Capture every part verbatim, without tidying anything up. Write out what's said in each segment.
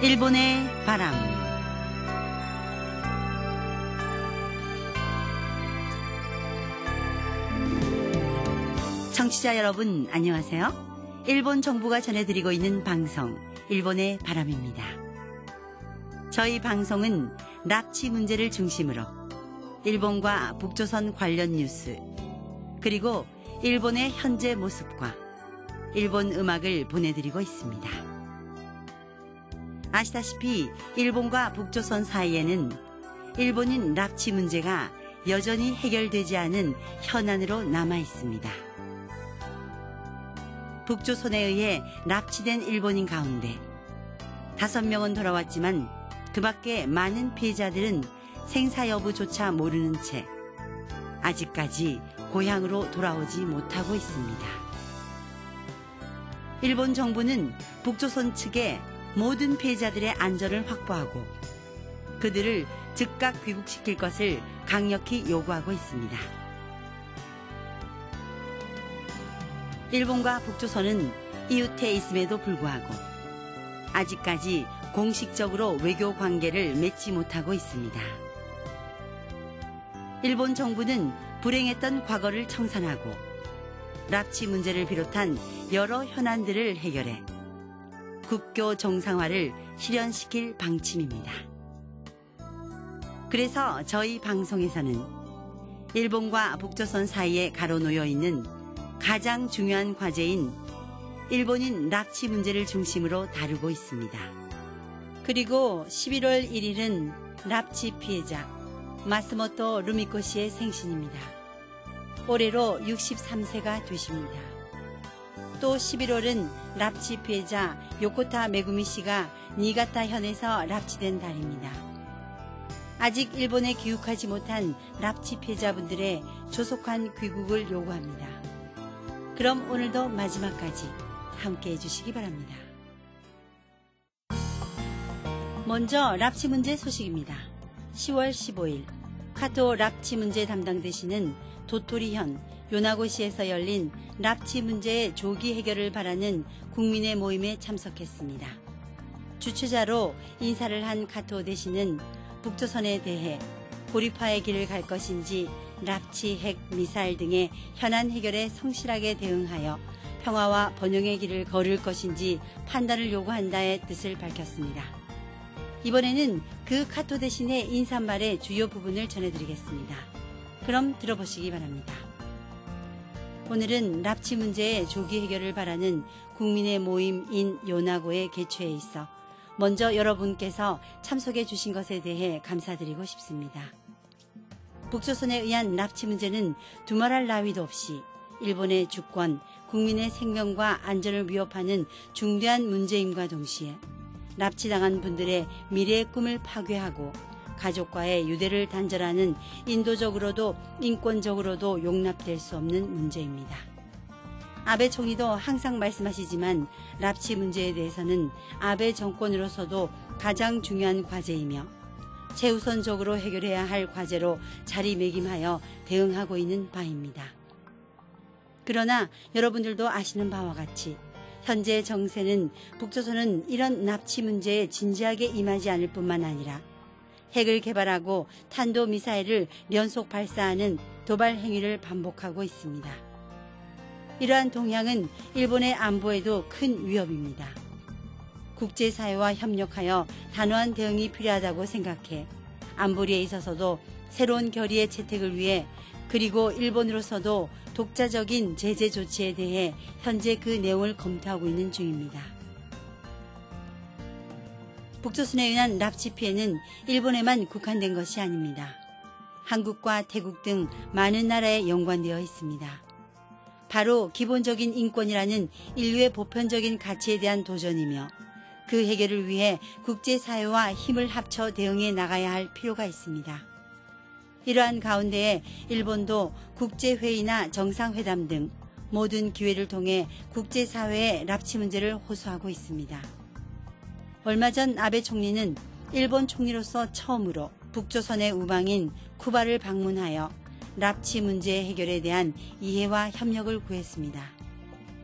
일본의 바람. 청취자 여러분 안녕하세요. 일본 정부가 전해드리고 있는 방송 일본의 바람입니다. 저희 방송은 납치 문제를 중심으로 일본과 북조선 관련 뉴스, 그리고 일본의 현재 모습과 일본 음악을 보내드리고 있습니다. 아시다시피 일본과 북조선 사이에는 일본인 납치 문제가 여전히 해결되지 않은 현안으로 남아 있습니다. 북조선에 의해 납치된 일본인 가운데 다섯 명은 돌아왔지만 그 밖에 많은 피해자들은 생사 여부조차 모르는 채 아직까지 고향으로 돌아오지 못하고 있습니다. 일본 정부는 북조선 측에 모든 피해자들의 안전을 확보하고 그들을 즉각 귀국시킬 것을 강력히 요구하고 있습니다. 일본과 북조선은 이웃해 있음에도 불구하고 아직까지 공식적으로 외교 관계를 맺지 못하고 있습니다. 일본 정부는 불행했던 과거를 청산하고 납치 문제를 비롯한 여러 현안들을 해결해 국교 정상화를 실현시킬 방침입니다. 그래서 저희 방송에서는 일본과 북조선 사이에 가로놓여 있는 가장 중요한 과제인 일본인 납치 문제를 중심으로 다루고 있습니다. 그리고 십일월 일일은 납치 피해자 마스모토 루미코 씨의 생신입니다. 올해로 육십삼 세가 되십니다. 또 십일월은 납치 피해자 요코타 메구미 씨가 니가타현에서 납치된 달입니다. 아직 일본에 귀국하지 못한 납치 피해자분들의 조속한 귀국을 요구합니다. 그럼 오늘도 마지막까지 함께해 주시기 바랍니다. 먼저 납치 문제 소식입니다. 시월 십오일 카토 납치 문제 담당되시는 도토리현 요나고시에서 열린 납치 문제의 조기 해결을 바라는 국민의 모임에 참석했습니다. 주최자로 인사를 한 카토 대신은 북조선에 대해 고립화의 길을 갈 것인지 납치, 핵, 미사일 등의 현안 해결에 성실하게 대응하여 평화와 번영의 길을 걸을 것인지 판단을 요구한다의 뜻을 밝혔습니다. 이번에는 그 카토 대신의 인사말의 주요 부분을 전해드리겠습니다. 그럼 들어보시기 바랍니다. 오늘은 납치 문제의 조기 해결을 바라는 국민의 모임인 요나고의 개최에 있어 먼저 여러분께서 참석해 주신 것에 대해 감사드리고 싶습니다. 북조선에 의한 납치 문제는 두말할 나위도 없이 일본의 주권, 국민의 생명과 안전을 위협하는 중대한 문제임과 동시에 납치당한 분들의 미래의 꿈을 파괴하고 가족과의 유대를 단절하는 인도적으로도 인권적으로도 용납될 수 없는 문제입니다. 아베 총리도 항상 말씀하시지만 납치 문제에 대해서는 아베 정권으로서도 가장 중요한 과제이며 최우선적으로 해결해야 할 과제로 자리매김하여 대응하고 있는 바입니다. 그러나 여러분들도 아시는 바와 같이 현재 정세는 북조선은 이런 납치 문제에 진지하게 임하지 않을 뿐만 아니라 핵을 개발하고 탄도미사일을 연속 발사하는 도발 행위를 반복하고 있습니다. 이러한 동향은 일본의 안보에도 큰 위협입니다. 국제사회와 협력하여 단호한 대응이 필요하다고 생각해 안보리에 있어서도 새로운 결의의 채택을 위해 그리고 일본으로서도 독자적인 제재 조치에 대해 현재 그 내용을 검토하고 있는 중입니다. 북조선에 의한 납치 피해는 일본에만 국한된 것이 아닙니다. 한국과 태국 등 많은 나라에 연관되어 있습니다. 바로 기본적인 인권이라는 인류의 보편적인 가치에 대한 도전이며 그 해결을 위해 국제사회와 힘을 합쳐 대응해 나가야 할 필요가 있습니다. 이러한 가운데에 일본도 국제회의나 정상회담 등 모든 기회를 통해 국제사회의 납치 문제를 호소하고 있습니다. 얼마 전 아베 총리는 일본 총리로서 처음으로 북조선의 우방인 쿠바를 방문하여 납치 문제 해결에 대한 이해와 협력을 구했습니다.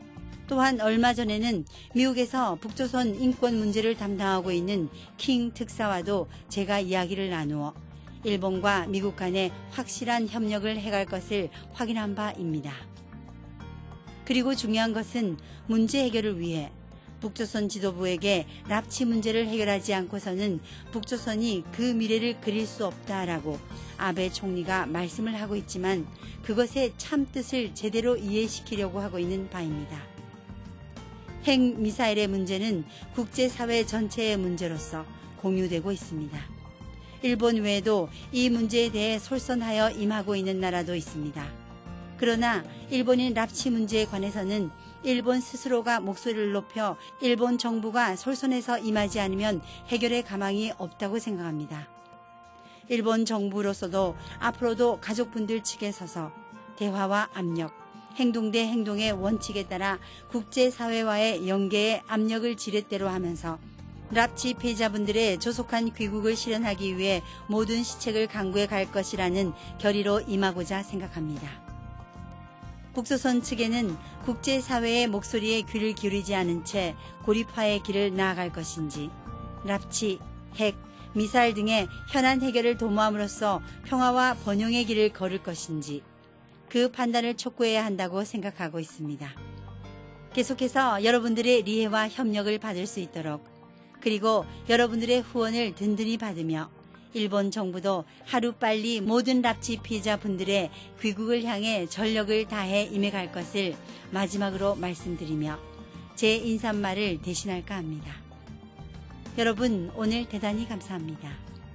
또한 얼마 전에는 미국에서 북조선 인권 문제를 담당하고 있는 킹 특사와도 제가 이야기를 나누어 일본과 미국 간에 확실한 협력을 해갈 것을 확인한 바입니다. 그리고 중요한 것은 문제 해결을 위해 북조선 지도부에게 납치 문제를 해결하지 않고서는 북조선이 그 미래를 그릴 수 없다라고 아베 총리가 말씀을 하고 있지만 그것의 참뜻을 제대로 이해시키려고 하고 있는 바입니다. 핵미사일의 문제는 국제사회 전체의 문제로서 공유되고 있습니다. 일본 외에도 이 문제에 대해 솔선하여 임하고 있는 나라도 있습니다. 그러나 일본인 납치 문제에 관해서는 일본 스스로가 목소리를 높여 일본 정부가 솔선해서 임하지 않으면 해결의 가망이 없다고 생각합니다. 일본 정부로서도 앞으로도 가족분들 측에 서서 대화와 압력, 행동 대 행동의 원칙에 따라 국제사회와의 연계에 압력을 지렛대로 하면서 납치 피해자분들의 조속한 귀국을 실현하기 위해 모든 시책을 강구해 갈 것이라는 결의로 임하고자 생각합니다. 북조선 측에는 국제사회의 목소리에 귀를 기울이지 않은 채 고립화의 길을 나아갈 것인지, 납치, 핵, 미사일 등의 현안 해결을 도모함으로써 평화와 번영의 길을 걸을 것인지 그 판단을 촉구해야 한다고 생각하고 있습니다. 계속해서 여러분들의 리해와 협력을 받을 수 있도록 그리고 여러분들의 후원을 든든히 받으며 일본 정부도 하루빨리 모든 납치 피해자분들의 귀국을 향해 전력을 다해 임해갈 것을 마지막으로 말씀드리며 제 인사말을 대신할까 합니다. 여러분 오늘 대단히 감사합니다.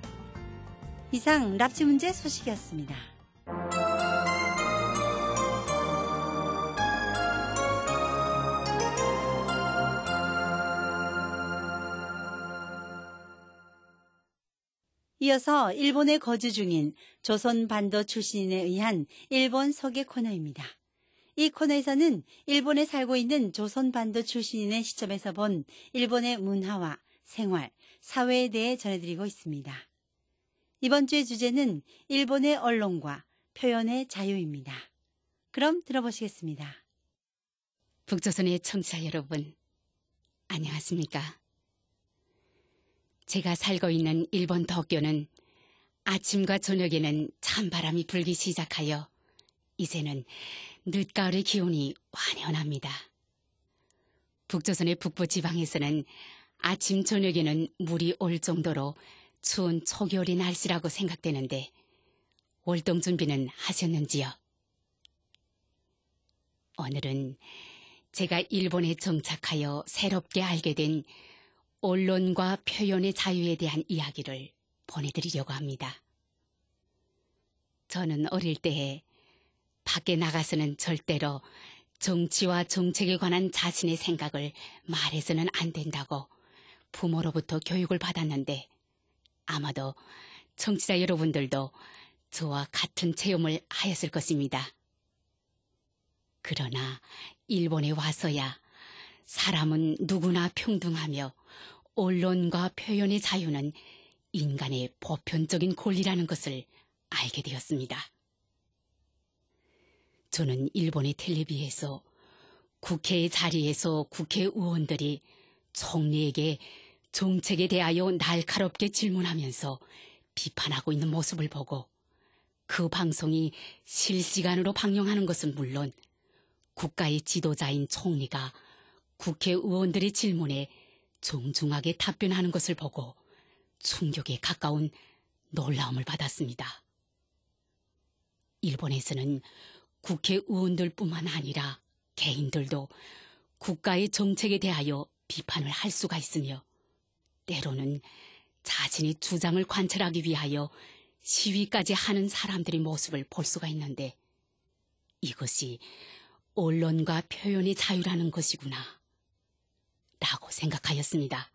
이상 납치 문제 소식이었습니다. 이어서 일본에 거주 중인 조선반도 출신인에 의한 일본 소개 코너입니다. 이 코너에서는 일본에 살고 있는 조선반도 출신인의 시점에서 본 일본의 문화와 생활, 사회에 대해 전해드리고 있습니다. 이번 주의 주제는 일본의 언론과 표현의 자유입니다. 그럼 들어보시겠습니다. 북조선의 청취자 여러분, 안녕하십니까? 제가 살고 있는 일본 도쿄는 아침과 저녁에는 찬바람이 불기 시작하여 이제는 늦가을의 기온이 완연합니다. 북조선의 북부 지방에서는 아침 저녁에는 물이 올 정도로 추운 초겨울의 날씨라고 생각되는데 월동 준비는 하셨는지요? 오늘은 제가 일본에 정착하여 새롭게 알게 된 언론과 표현의 자유에 대한 이야기를 보내드리려고 합니다. 저는 어릴 때에 밖에 나가서는 절대로 정치와 정책에 관한 자신의 생각을 말해서는 안 된다고 부모로부터 교육을 받았는데 아마도 청취자 여러분들도 저와 같은 체험을 하였을 것입니다. 그러나 일본에 와서야 사람은 누구나 평등하며 언론과 표현의 자유는 인간의 보편적인 권리라는 것을 알게 되었습니다. 저는 일본의 텔레비에서 국회의 자리에서 국회의원들이 총리에게 정책에 대하여 날카롭게 질문하면서 비판하고 있는 모습을 보고 그 방송이 실시간으로 방영하는 것은 물론 국가의 지도자인 총리가 국회의원들의 질문에 정중하게 답변하는 것을 보고 충격에 가까운 놀라움을 받았습니다. 일본에서는 국회의원들뿐만 아니라 개인들도 국가의 정책에 대하여 비판을 할 수가 있으며 때로는 자신의 주장을 관철하기 위하여 시위까지 하는 사람들의 모습을 볼 수가 있는데 이것이 언론과 표현의 자유라는 것이구나 라고 생각하였습니다.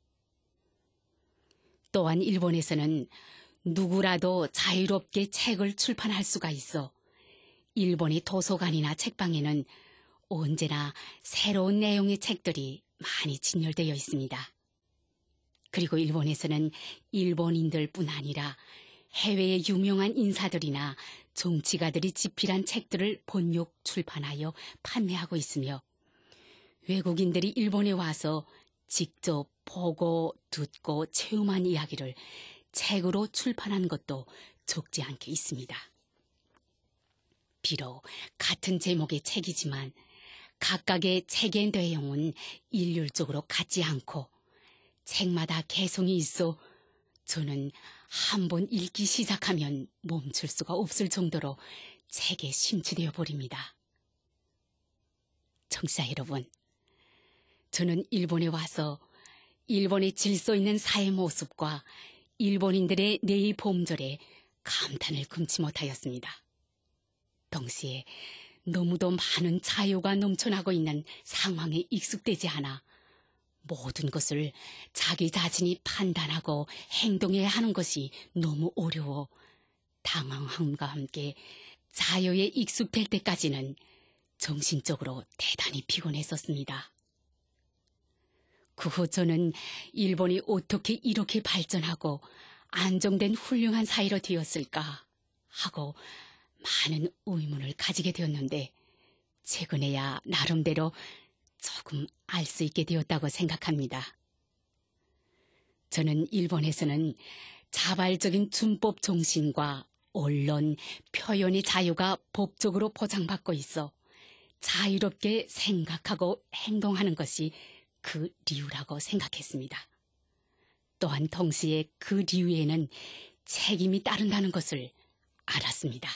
또한 일본에서는 누구라도 자유롭게 책을 출판할 수가 있어 일본의 도서관이나 책방에는 언제나 새로운 내용의 책들이 많이 진열되어 있습니다. 그리고 일본에서는 일본인들뿐 아니라 해외의 유명한 인사들이나 정치가들이 집필한 책들을 번역, 출판하여 판매하고 있으며 외국인들이 일본에 와서 직접 보고 듣고 체험한 이야기를 책으로 출판한 것도 적지 않게 있습니다. 비록 같은 제목의 책이지만 각각의 책의 내용은 일률적으로 같지 않고 책마다 개성이 있어 저는 한 번 읽기 시작하면 멈출 수가 없을 정도로 책에 심취되어 버립니다. 청취자 여러분, 저는 일본에 와서 일본의 질서 있는 사회 모습과 일본인들의 내의 범절에 감탄을 금치 못하였습니다. 동시에 너무도 많은 자유가 넘쳐나고 있는 상황에 익숙되지 않아 모든 것을 자기 자신이 판단하고 행동해야 하는 것이 너무 어려워 당황함과 함께 자유에 익숙될 때까지는 정신적으로 대단히 피곤했었습니다. 그 후 저는 일본이 어떻게 이렇게 발전하고 안정된 훌륭한 사회로 되었을까 하고 많은 의문을 가지게 되었는데 최근에야 나름대로 조금 알 수 있게 되었다고 생각합니다. 저는 일본에서는 자발적인 준법 정신과 언론, 표현의 자유가 법적으로 보장받고 있어 자유롭게 생각하고 행동하는 것이 그 이유라고 생각했습니다. 또한 동시에 그 이유에는 책임이 따른다는 것을 알았습니다.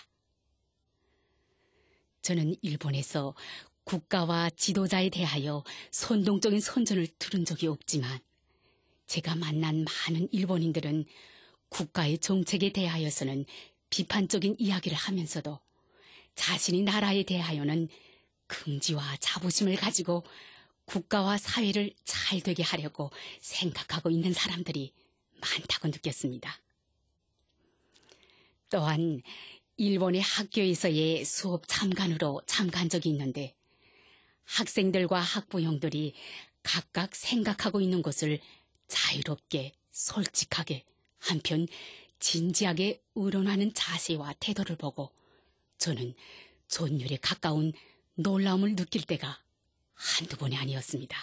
저는 일본에서 국가와 지도자에 대하여 선동적인 선전을 들은 적이 없지만 제가 만난 많은 일본인들은 국가의 정책에 대하여서는 비판적인 이야기를 하면서도 자신의 나라에 대하여는 긍지와 자부심을 가지고 국가와 사회를 잘 되게 하려고 생각하고 있는 사람들이 많다고 느꼈습니다. 또한 일본의 학교에서의 수업 참관으로 참가한 적이 있는데 학생들과 학부형들이 각각 생각하고 있는 것을 자유롭게 솔직하게 한편 진지하게 의논하는 자세와 태도를 보고 저는 존율에 가까운 놀라움을 느낄 때가 한두 번이 아니었습니다.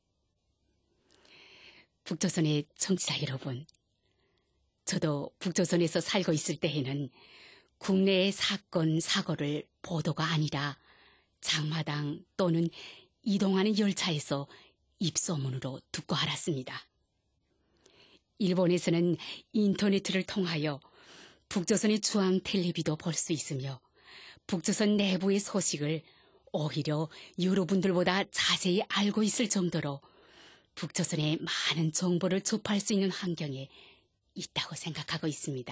북조선의 청취자 여러분, 저도 북조선에서 살고 있을 때에는 국내의 사건, 사고를 보도가 아니라 장마당 또는 이동하는 열차에서 입소문으로 듣고 알았습니다. 일본에서는 인터넷을 통하여 북조선의 중앙 텔레비도 볼 수 있으며 북조선 내부의 소식을 오히려 여러분들보다 자세히 알고 있을 정도로 북조선의 많은 정보를 접할 수 있는 환경에 있다고 생각하고 있습니다.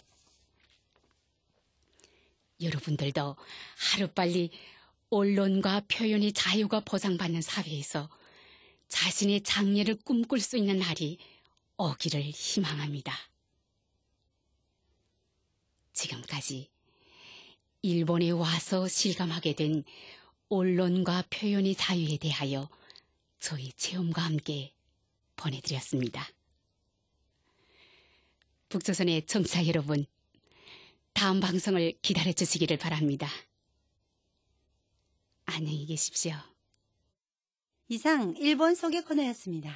여러분들도 하루빨리 언론과 표현의 자유가 보장받는 사회에서 자신의 장래를 꿈꿀 수 있는 날이 오기를 희망합니다. 지금까지 일본에 와서 실감하게 된 언론과 표현의 자유에 대하여 저희 체험과 함께 보내드렸습니다. 북조선의 청취자 여러분, 다음 방송을 기다려주시기를 바랍니다. 안녕히 계십시오. 이상 일본 소개 코너였습니다.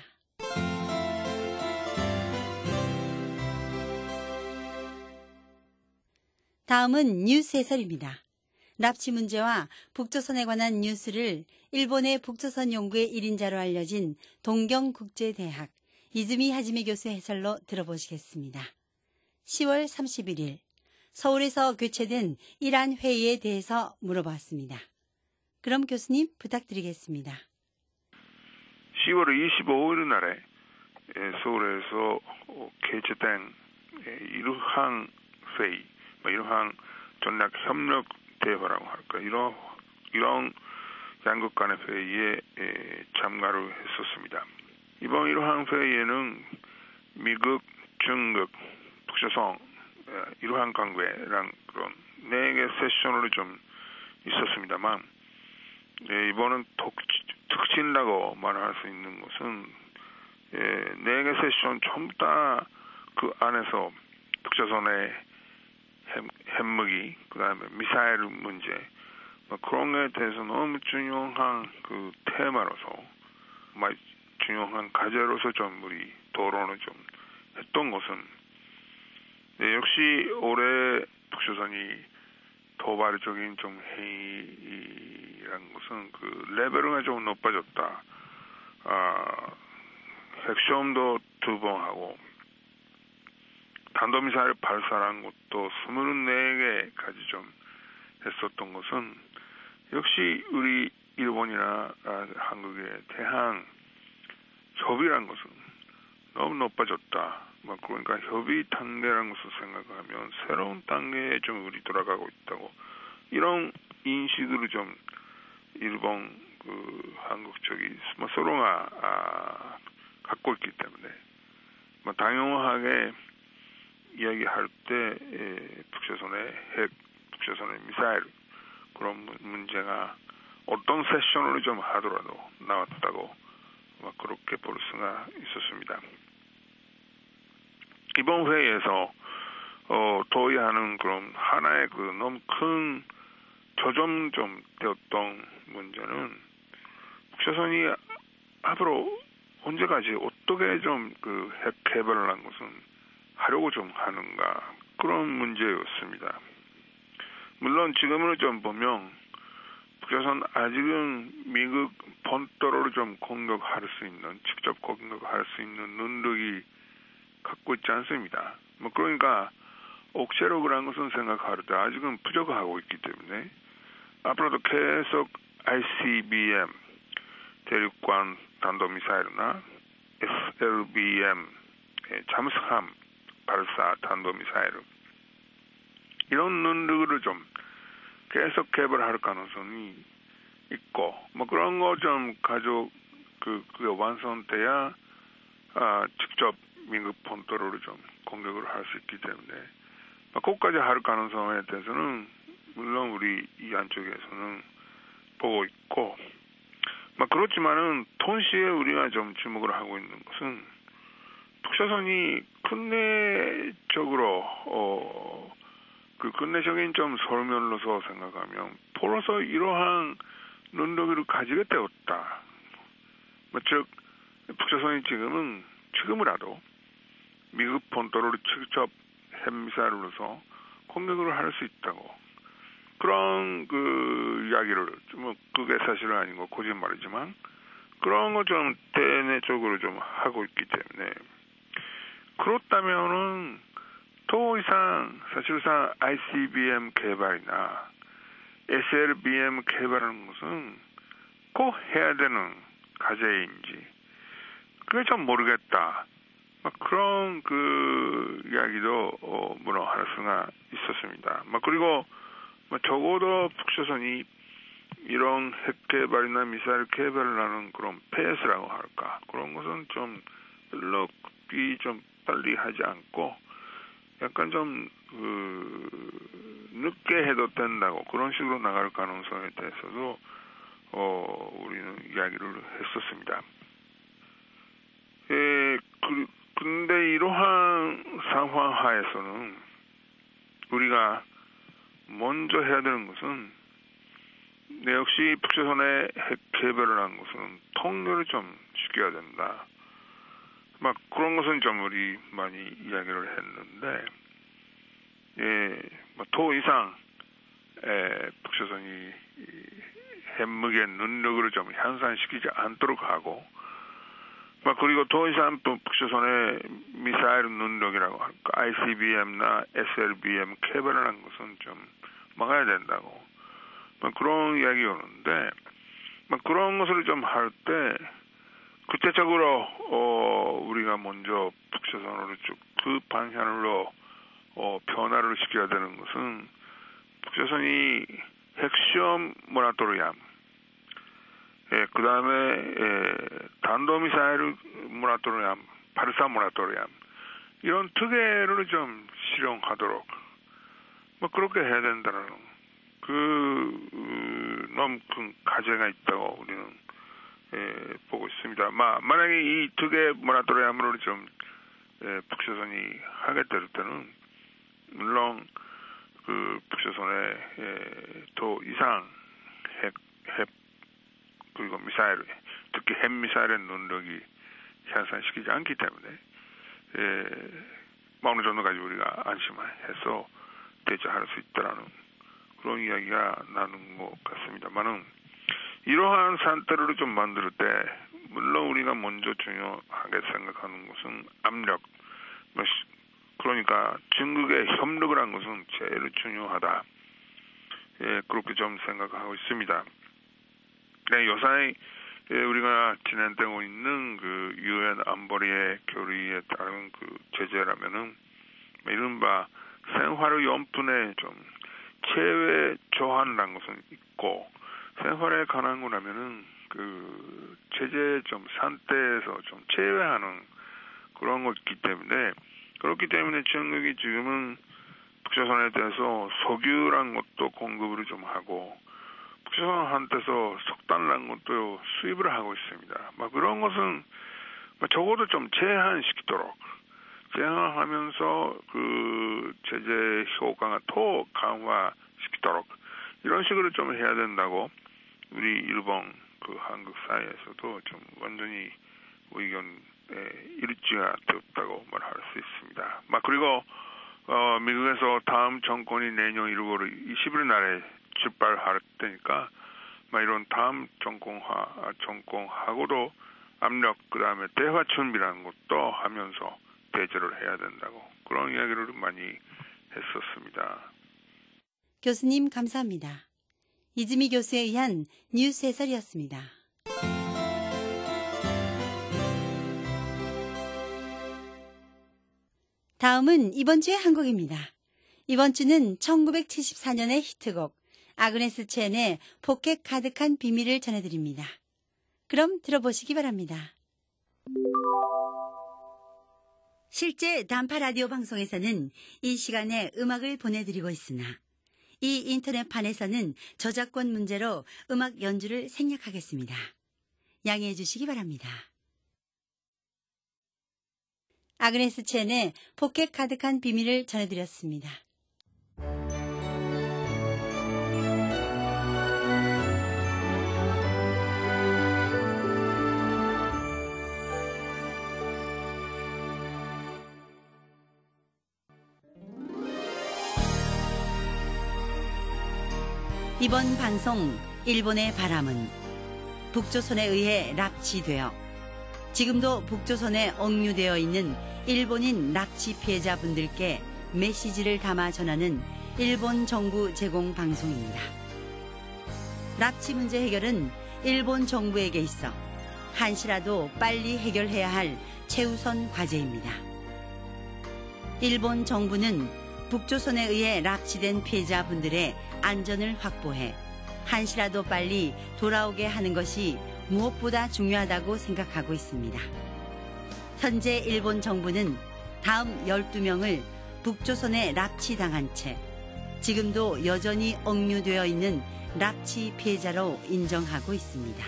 다음은 뉴스 해설입니다. 납치 문제와 북조선에 관한 뉴스를 일본의 북조선 연구의 일 인자로 알려진 동경국제대학 이즈미 하지메 교수 해설로 들어보시겠습니다. 시월 삼십일일 서울에서 개최된 이란 회의에 대해서 물어봤습니다. 그럼 교수님 부탁드리겠습니다. 시월 이십오일 날에 서울에서 개최된 이르한 회의, 이르한 전략 협력 대화라고 할까, 이런 이런 양국 간의 회의에 참가를 했었습니다. 이번 이러한 회의에는 미국, 중국, 북조선, 이러한 관계랑 그런 네 개 세션으로 좀 있었습니다만, 이번은 독, 특징이라고 말할 수 있는 것은 네 개 세션 전부 다 그 안에서 북조선의 핵, 핵무기, 그 다음에 미사일 문제, 그런 거에 대해서 너무 중요한 그 테마로서, 중요한 과제로서 좀 우리 토론을 좀 했던 것은, 네, 역시 올해 북조선이 도발적인 좀 회의라는 것은 그 레벨이 좀 높아졌다. 아, 핵시험도 두 번 하고, 탄도미사일 발사한 것도 스물네 개까지 좀 했었던 것은, 역시 우리 일본이나 아, 한국에 대한 협의란 것은 너무 높아졌다. 뭐 그러니까 협의 단계라는 것을 생각하면 새로운 단계에 좀 우리 돌아가고 있다고, 이런 인식으로 좀 일본 그 한국 쪽이 뭐 서로가 아, 갖고 있기 때문에 뭐 당연하게 이야기할 때 에, 북조선의 핵, 북조선의 미사일 그런 문제가 어떤 세션으로 좀 하더라도 나왔다고 막 그렇게 볼 수가 있었습니다. 이번 회의에서 어, 도의하는 그런 하나의 그 너무 큰 조점 좀 되었던 문제는 북조선이 앞으로 언제까지 어떻게 좀 그 핵 개발을 한 것은 하려고 좀 하는가, 그런 문제였습니다. 물론 지금으로 좀 보면 북조선 아직은 미국 본토를 좀 공격할 수 있는, 직접 공격할 수 있는 능력이 갖고 있지 않습니다. 뭐 그러니까 억제로 그런 것은 생각할 때 아직은 부족하고 있기 때문에 앞으로도 계속 아이씨비엠 대륙간 단도미사일이나 에스엘비엠 잠수함 발사 단도미사일 이런 능력을 좀 계속 개발할 가능성이 있고, 뭐 그런 거 좀 가지고 그, 그 완성돼야 아, 직접 미국 본토를 좀 공격을 할 수 있기 때문에 뭐 그것까지 할 가능성에 대해서는 물론 우리 이 안쪽에서는 보고 있고, 뭐 그렇지만은 동시에 우리가 좀 주목을 하고 있는 것은 북조선이 근내적으로 어, 그 근내적인 좀 설명으로서 생각하면 포로서 이러한 능력을 가지게 되었다. 뭐 즉 북조선이 지금은 지금이라도 미국 본토를 직접 핵미사일로서 공격을 할 수 있다고, 그런 그 이야기를 뭐 그게 사실은 아니고 거짓말이지만 그런 거 좀 대내적으로 좀 하고 있기 때문에, 그렇다면은 더 이상 사실상 아이씨비엠 개발이나 에스엘비엠 개발하는 것은 꼭 해야 되는 과제인지 그게 좀 모르겠다. 막 그런 그 이야기도 어, 물어 할 수가 있었습니다. 막 그리고 뭐 적어도 북조선이 이런 핵 개발이나 미사일 개발을 하는 그런 페이스라고 할까, 그런 것은 좀 별로 좀 빨리 하지 않고 약간 좀 그, 늦게 해도 된다고 그런 식으로 나갈 가능성에 대해서도 어, 우리는 이야기를 했었습니다. 에, 그, 근데 이러한 상황 하에서는 우리가 먼저 해야 되는 것은, 네, 역시 북조선의 핵 개발을 한 것은 통렬을 좀 시켜야 된다. 막 그런 것은 좀 우리 많이 이야기를 했는데, 예, 뭐 더 이상 에, 북조선이 핵무기의 능력을 좀 향상시키지 않도록 하고, 막 그리고 더 이상 북조선의 미사일 능력이라고 할까, 아이씨비엠나 에스엘비엠 개발을 한 것은 좀 막아야 된다고, 막 그런 이야기 오는데, 막 그런 것을 좀 할 때 구체적으로 어, 우리가 먼저 북조선으로 쭉 그 방향으로 어, 변화를 시켜야 되는 것은 북조선이 핵시험 모라토리엄, 예, 그 다음에 예, 단도미사일 모라토리엄, 발사 모라토리엄 이런 두 개를 좀 실용하도록 뭐 그렇게 해야 된다는 그 음, 너무 큰 과제가 있다고 우리는 예, 보고 있습니다. 마, 만약에 이 두 개 모라토리엄을 좀 예, 북조선이 하게 될 때는 물론 그 북조선의 예, 더 이상 미사일, 특히 핵미사일의 능력이 향상시키지 않기 때문에 에, 어느 정도까지 우리가 안심해서 대처할 수 있다라는 그런 이야기가 나는 것 같습니다만은 이러한 상태를 좀 만들 때 물론 우리가 먼저 중요하게 생각하는 것은 압력, 그러니까 중국의 협력을 한 것은 제일 중요하다. 예, 그렇게 좀 생각하고 있습니다. 네, 요사이 예, 우리가 진행되고 있는 그 유엔 안보리의 결의에 따른 그 제재라면은 이른바 생활용품에 좀 제외 조항이라는 것은 있고 생활에 관한 거라면은 그 제재 좀 상태에서 좀 제외하는 그런 것이기 때문에 그렇기 때문에 중국이 지금은 북조선에 대해서 석유란 것도 공급을 좀 하고 북조선한테서 석탄이라는 것도 수입을 하고 있습니다. 막 그런 것은 적어도 좀 제한시키도록 제한하면서 그 제재 효과가 더 강화시키도록 이런 식으로 좀 해야 된다고 우리 일본 그 한국 사회에서도 좀 완전히 의견에 일치가 되었다고 말할 수 있습니다. 막 그리고 어, 미국에서 다음 정권이 내년 일월 이십일 날에 출발할 때니까 막 이런 다음 정권화 정권하고도 압력 그다음에 대화 준비라는 것도 하면서 대처를 해야 된다고 그런 이야기를 많이 했었습니다. 교수님 감사합니다. 이즈미 교수에 의한 뉴스 해설이었습니다. 다음은 이번 주의 한 곡입니다. 이번 주는 천구백칠십사 년의 히트곡 아그네스 첸의 포켓 가득한 비밀을 전해드립니다. 그럼 들어보시기 바랍니다. 실제 단파 라디오 방송에서는 이 시간에 음악을 보내드리고 있으나 이 인터넷판에서는 저작권 문제로 음악 연주를 생략하겠습니다. 양해해 주시기 바랍니다. 아그네스 첸의 포켓 가득한 비밀을 전해드렸습니다. 이번 방송 일본의 바람은 북조선에 의해 납치되어 지금도 북조선에 억류되어 있는 일본인 납치 피해자분들께 메시지를 담아 전하는 일본 정부 제공 방송입니다. 납치 문제 해결은 일본 정부에게 있어 한시라도 빨리 해결해야 할 최우선 과제입니다. 일본 정부는 북조선에 의해 납치된 피해자분들의 안전을 확보해 한시라도 빨리 돌아오게 하는 것이 무엇보다 중요하다고 생각하고 있습니다. 현재 일본 정부는 다음 열두 명을 북조선에 납치당한 채 지금도 여전히 억류되어 있는 납치 피해자로 인정하고 있습니다.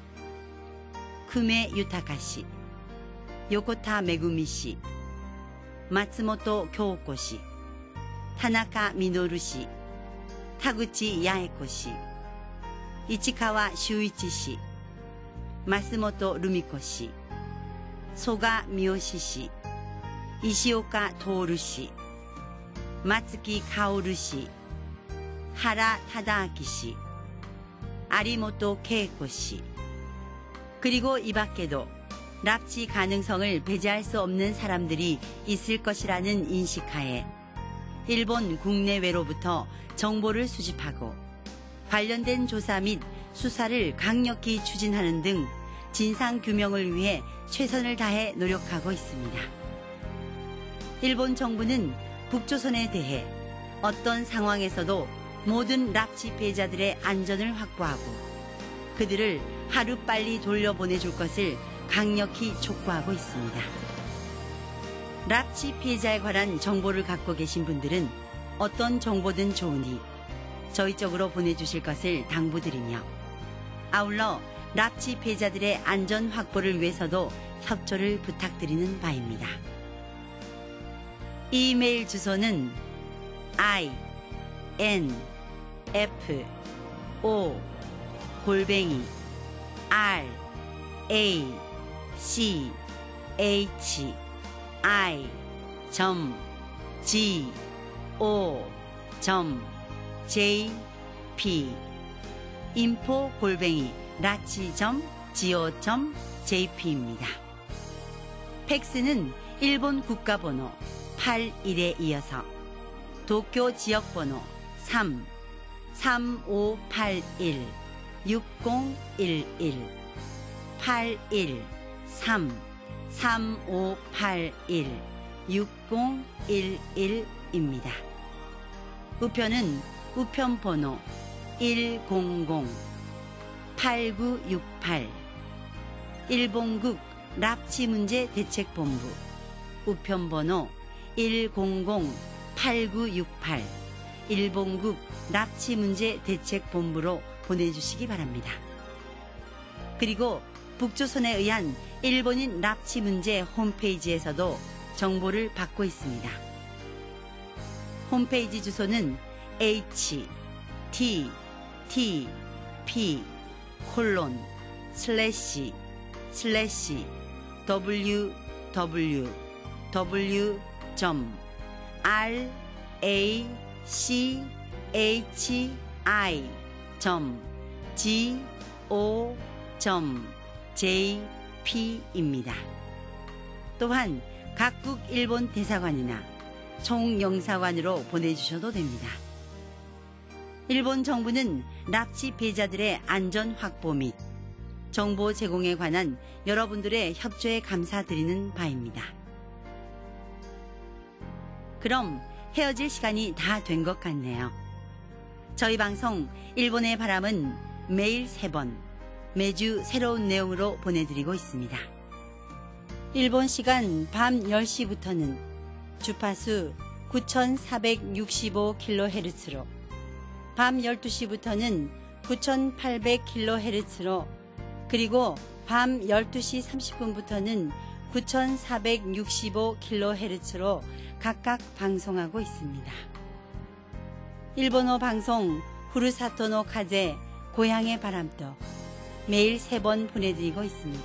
쿠메 유타카 씨, 요코타 메구미 씨, 마츠모토 교오코 씨, 타나카 미노루 씨, 타구치 야에코 씨, 이치카와 슈이치 씨, 마스모토 루미코 씨, 소가 미요시 씨, 이시오카 도오루 씨, 마츠키 카오루 씨, 하라 타다아키 씨, 아리모토 케이코 씨, 그리고 이 밖에도 납치 가능성을 배제할 수 없는 사람들이 있을 것이라는 인식하에 일본 국내외로부터 정보를 수집하고 관련된 조사 및 수사를 강력히 추진하는 등 진상규명을 위해 최선을 다해 노력하고 있습니다. 일본 정부는 북조선에 대해 어떤 상황에서도 모든 납치 피해자들의 안전을 확보하고 그들을 하루빨리 돌려보내줄 것을 강력히 촉구하고 있습니다. 납치 피해자에 관한 정보를 갖고 계신 분들은 어떤 정보든 좋으니 저희 쪽으로 보내주실 것을 당부드리며 아울러 납치 피해자들의 안전 확보를 위해서도 협조를 부탁드리는 바입니다. 이메일 주소는 i n f o 골뱅이 R A C H I G O J P 인포 골뱅이 라치 지 오 제이 피입니다. 팩스는 일본 국가번호 팔십일에 이어서 도쿄 지역번호 삼 삼오팔일 육공일일 팔일 삼 삼오팔일 육공일일입니다. 우편은 우편번호 일공공 팔구육팔 일본국 납치문제대책본부 우편번호 일공공 팔구육팔 일본국 납치문제대책본부로 보내주시기 바랍니다. 그리고 북조선에 의한 일본인 납치 문제 홈페이지에서도 정보를 받고 있습니다. 홈페이지 주소는 에이치 티 티 피 콜론 슬래시 슬래시 더블유 더블유 더블유 점 알 에이 씨 에이치 아이 점 지 오 점 제이 피입니다. 또한 각국 일본 대사관이나 총영사관으로 보내주셔도 됩니다. 일본 정부는 납치 피해자들의 안전 확보 및 정보 제공에 관한 여러분들의 협조에 감사드리는 바입니다. 그럼 헤어질 시간이 다 된 것 같네요. 저희 방송 일본의 바람은 매일 세 번 매주 새로운 내용으로 보내드리고 있습니다. 일본 시간 밤 열 시부터는 주파수 구천사백육십오 킬로헤르츠로 밤 열두 시부터는 구천팔백 킬로헤르츠로 그리고 밤 열두 시 삼십 분부터는 구천사백육십오 킬로헤르츠로 각각 방송하고 있습니다. 일본어 방송 후르사토노 카제 고향의 바람도 매일 세 번 보내드리고 있습니다.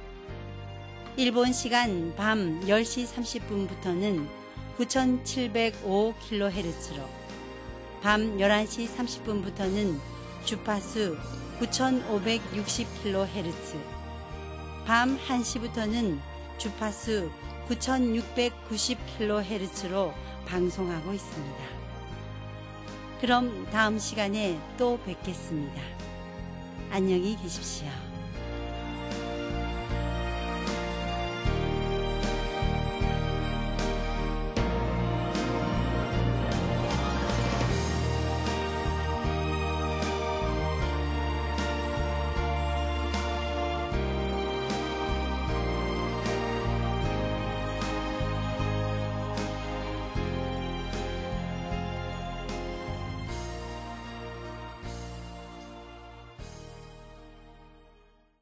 일본 시간 밤 열 시 삼십 분부터는 구천칠백오 킬로헤르츠로 밤 열한 시 삼십 분부터는 주파수 구천오백육십 킬로헤르츠 밤 한 시부터는 주파수 구천육백구십 킬로헤르츠로 방송하고 있습니다. 그럼 다음 시간에 또 뵙겠습니다. 안녕히 계십시오.